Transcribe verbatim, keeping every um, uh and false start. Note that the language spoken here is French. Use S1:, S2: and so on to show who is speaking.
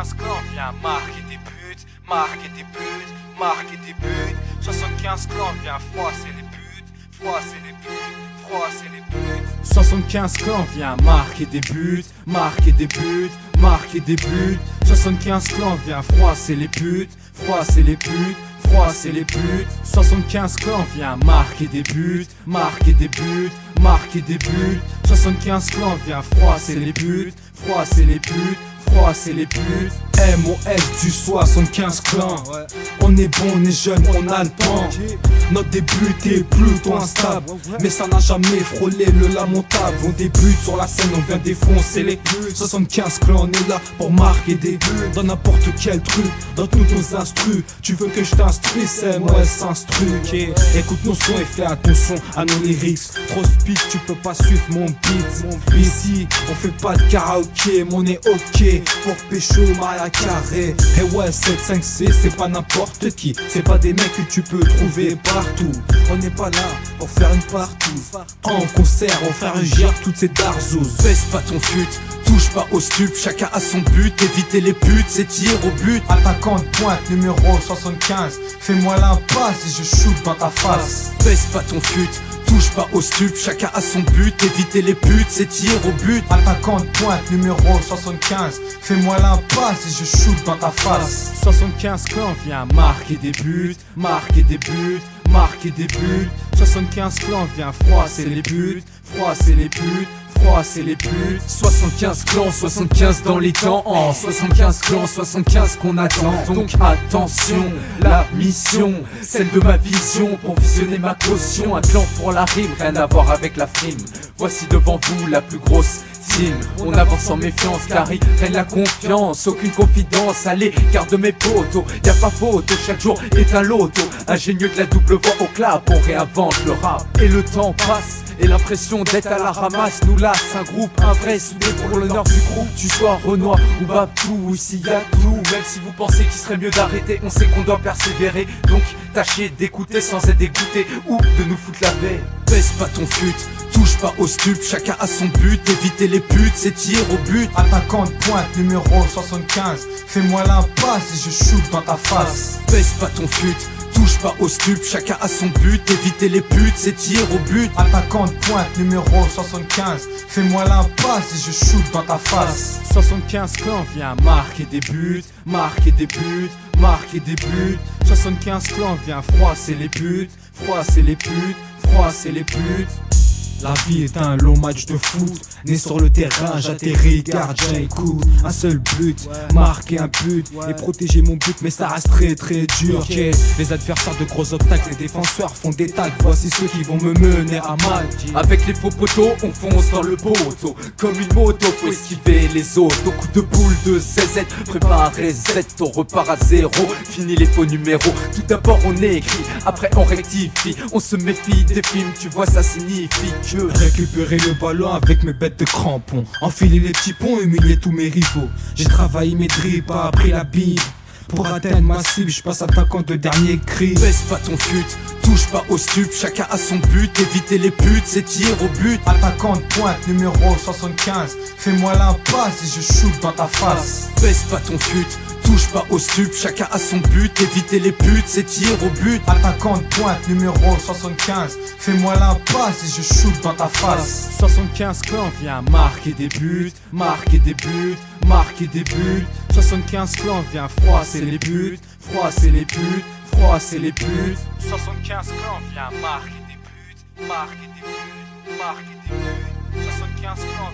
S1: soixante-quinze clans vient marquer des buts, marquer des buts, marquer des buts. soixante-quinze clans vient froisser les buts, froisser les buts, froisser les buts. soixante-quinze clans vient marquer des buts, marquer des buts, marquer des buts. soixante-quinze clans vient froisser les buts, froisser les buts, froisser les buts. soixante-quinze clans vient marquer des buts, marquer des buts, marquer des buts. soixante-quinze clans vient froisser les buts, froisser les buts, froisser les buts. M O S du soixante-quinze clans. On est bon, on est jeune, on a le temps. Notre début est plutôt instable, mais ça n'a jamais frôlé le lamentable. On débute sur la scène, on vient défoncer les buts. soixante-quinze clans, on est là pour marquer des buts. Dans n'importe quel truc, dans tous nos instrus. Tu veux que je t'instruise, M O S instru. Écoute nos sons et fais attention à nos lyrics. Trop speed, tu peux pas suivre mon beat. Ici, on fait pas de karaoké, mais on est ok pour pécho, Maria Carré. Et ouais, sept cinq C, c'est pas n'importe qui. C'est pas des mecs que tu peux trouver partout. On n'est pas là pour faire une partout. En concert, on fait rugir toutes ces darzous.
S2: Baisse pas ton fut, touche pas au stup. Chacun a son but, éviter les putes, c'est tir au but.
S1: Attaquant de pointe, numéro soixante-quinze. Fais-moi l'impasse et je shoot dans ta face.
S2: Baisse pas ton fut, touche pas au stup. Chacun a son but, éviter les putes, c'est tir au but.
S1: Attaquant de pointe, numéro soixante-quinze. Fais-moi l'impasse et je shoot dans ta face. soixante-quinze clans vient marquer des buts, marquer des buts, marquer des buts. soixante-quinze clans vient froisser les buts, froisser les buts, froisser les buts.
S2: soixante-quinze clans, soixante-quinze dans les temps. En soixante-quinze clans, soixante-quinze qu'on attend. Donc attention, la mission, celle de ma vision, pour visionner ma caution. Un clan pour la rime, rien à voir avec la frime. Voici devant vous la plus grosse team. On avance sans méfiance car ils prennent la confiance. Aucune confidence, allez, garde mes potos. Y'a pas photo, chaque jour est un loto. Ingénieux de la double voix au clap, on réinvente le rap. Et le temps passe, et l'impression d'être à la ramasse nous lasse. Un groupe, un vrai soudé pour l'honneur du groupe. Tu sois Renoir ou Babtou, ici y'a tout. Même si vous pensez qu'il serait mieux d'arrêter, on sait qu'on doit persévérer. Donc tâchez d'écouter sans être dégoûté ou de nous foutre la paix. Baisse pas ton fut, touche pas au stup. Chacun a son but, éviter les putes, c'est tir au but.
S1: Attaquant de pointe, numéro soixante-quinze. Fais-moi l'impasse et je shoot dans ta face.
S2: Baisse pas ton fut, touche pas au stup. Chacun a son but, éviter les putes, c'est tir au but.
S1: Attaquant de pointe, numéro soixante-quinze. Fais-moi l'impasse et je shoot dans ta face. soixante-quinze clans vient marquer des buts, marquer des buts, marquer des buts. soixante-quinze clans vient froisser les buts, froisser les buts, froisser les buts. La vie est un long match de foot. Né sur le terrain, j'atterris, gardien écoute. Un seul but, marquer un but et protéger mon but, mais ça reste très très dur. Okay. Les adversaires de gros obstacles, les défenseurs font des tacs. Voici ceux qui vont me mener à mal.
S2: Avec les faux poteaux, on fonce dans le poteau. Comme une moto, faut esquiver les autres. Au coup de boule de Z Z, préparez Z, on repart à zéro. Fini les faux numéros. Tout d'abord on écrit, après on rectifie. On se méfie des films, tu vois ça signifie que
S1: récupérer le ballon avec mes bêtes de crampons. Enfiler les petits ponts, humilier tous mes rivaux. J'ai travaillé mes dribbles, pas appris la Bible. Pour atteindre ma cible, je passe attaquant de dernier cri.
S2: Baisse pas ton fut, touche pas au stup. Chacun a son but, éviter les putes, c'est tir au but.
S1: Attaquant de pointe, numéro soixante-quinze. Fais-moi l'impasse et je shoot dans ta face.
S2: Baisse pas ton fut, touche pas au stup. Chacun a son but, éviter les putes, c'est tir au but.
S1: Attaquant de pointe, numéro soixante-quinze. Fais-moi l'impasse et je shoot dans ta face. soixante-quinze clans vient marquer des buts, marquer des buts, marquer des buts. soixante-quinze clans vient froisser les buts, froisser les buts, froisser les buts. soixante-quinze clans vient marquer des buts, marquer des buts, marquer des buts. soixante-quinze clans